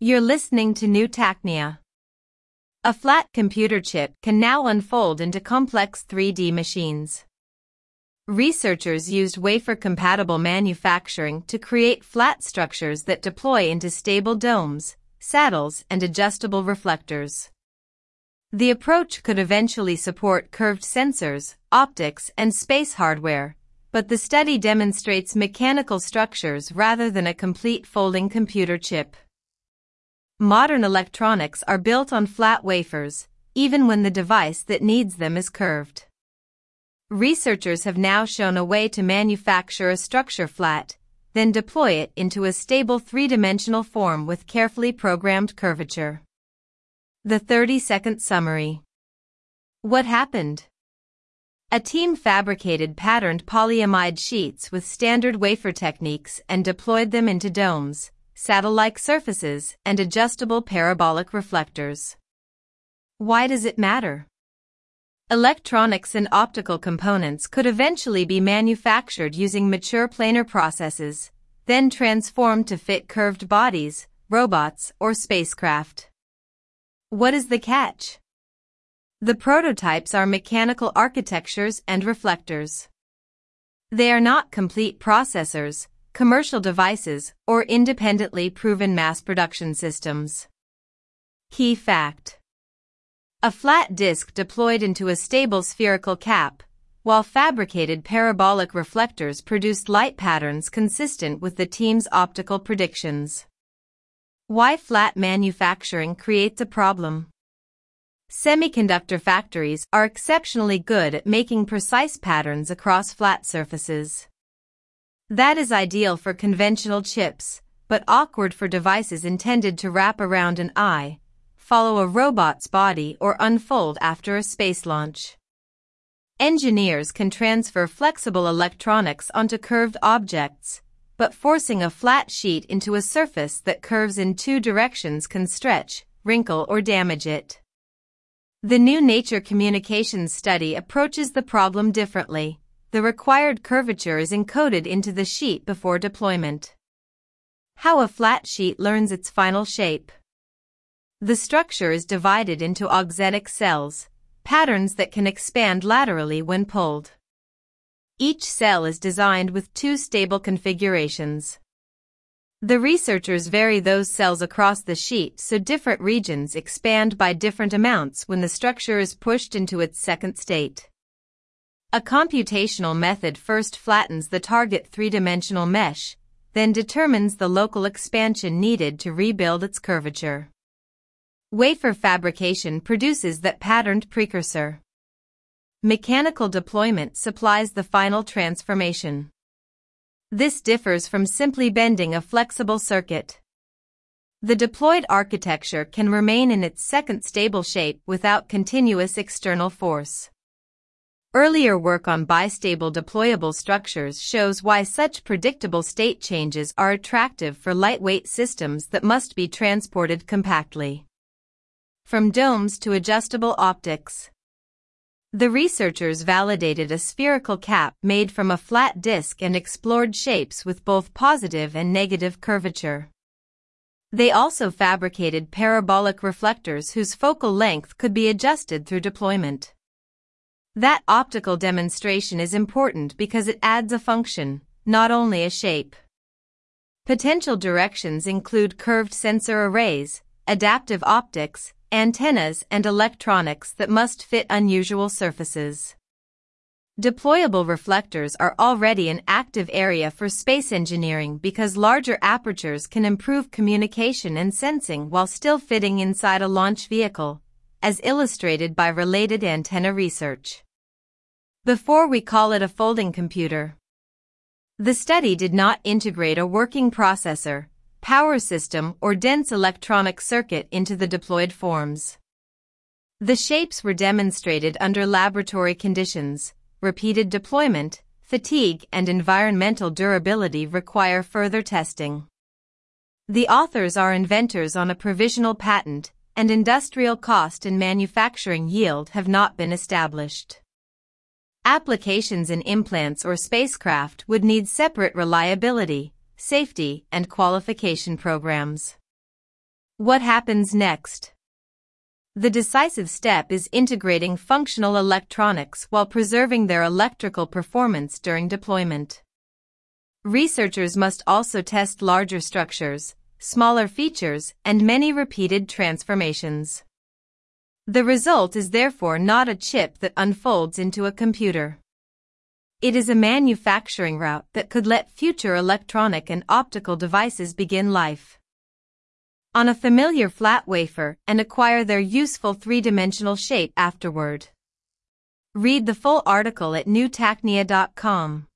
You're listening to New Tacnia. A flat computer chip can now unfold into complex 3D machines. Researchers used wafer-compatible manufacturing to create flat structures that deploy into stable domes, saddles, and adjustable reflectors. The approach could eventually support curved sensors, optics, and space hardware, but the study demonstrates mechanical structures rather than a complete folding computer chip. Modern electronics are built on flat wafers, even when the device that needs them is curved. Researchers have now shown a way to manufacture a structure flat, then deploy it into a stable three-dimensional form with carefully programmed curvature. The 30-second summary. What happened? A team fabricated patterned polyamide sheets with standard wafer techniques and deployed them into domes, saddle-like surfaces, and adjustable parabolic reflectors. Why does it matter? Electronics and optical components could eventually be manufactured using mature planar processes, then transformed to fit curved bodies, robots, or spacecraft. What is the catch? The prototypes are mechanical architectures and reflectors. They are not complete processors, commercial devices, or independently proven mass production systems. Key fact: a flat disk deployed into a stable spherical cap, while fabricated parabolic reflectors produced light patterns consistent with the team's optical predictions. Why flat manufacturing creates a problem? Semiconductor factories are exceptionally good at making precise patterns across flat surfaces. That is ideal for conventional chips, but awkward for devices intended to wrap around an eye, follow a robot's body, or unfold after a space launch. Engineers can transfer flexible electronics onto curved objects, but forcing a flat sheet into a surface that curves in two directions can stretch, wrinkle, or damage it. The new Nature Communications study approaches the problem differently. The required curvature is encoded into the sheet before deployment. How a flat sheet learns its final shape. The structure is divided into auxetic cells, patterns that can expand laterally when pulled. Each cell is designed with two stable configurations. The researchers vary those cells across the sheet so different regions expand by different amounts when the structure is pushed into its second state. A computational method first flattens the target three-dimensional mesh, then determines the local expansion needed to rebuild its curvature. Wafer fabrication produces that patterned precursor. Mechanical deployment supplies the final transformation. This differs from simply bending a flexible circuit. The deployed architecture can remain in its second stable shape without continuous external force. Earlier work on bistable deployable structures shows why such predictable state changes are attractive for lightweight systems that must be transported compactly. From domes to adjustable optics. The researchers validated a spherical cap made from a flat disk and explored shapes with both positive and negative curvature. They also fabricated parabolic reflectors whose focal length could be adjusted through deployment. That optical demonstration is important because it adds a function, not only a shape. Potential directions include curved sensor arrays, adaptive optics, antennas, and electronics that must fit unusual surfaces. Deployable reflectors are already an active area for space engineering because larger apertures can improve communication and sensing while still fitting inside a launch vehicle, as illustrated by related antenna research. Before we call it a folding computer. The study did not integrate a working processor, power system, or dense electronic circuit into the deployed forms. The shapes were demonstrated under laboratory conditions. Repeated deployment, fatigue, and environmental durability require further testing. The authors are inventors on a provisional patent, and industrial cost and manufacturing yield have not been established. Applications in implants or spacecraft would need separate reliability, safety, and qualification programs. What happens next? The decisive step is integrating functional electronics while preserving their electrical performance during deployment. Researchers must also test larger structures, smaller features, and many repeated transformations. The result is therefore not a chip that unfolds into a computer. It is a manufacturing route that could let future electronic and optical devices begin life on a familiar flat wafer and acquire their useful three-dimensional shape afterward. Read the full article at newtacnia.com.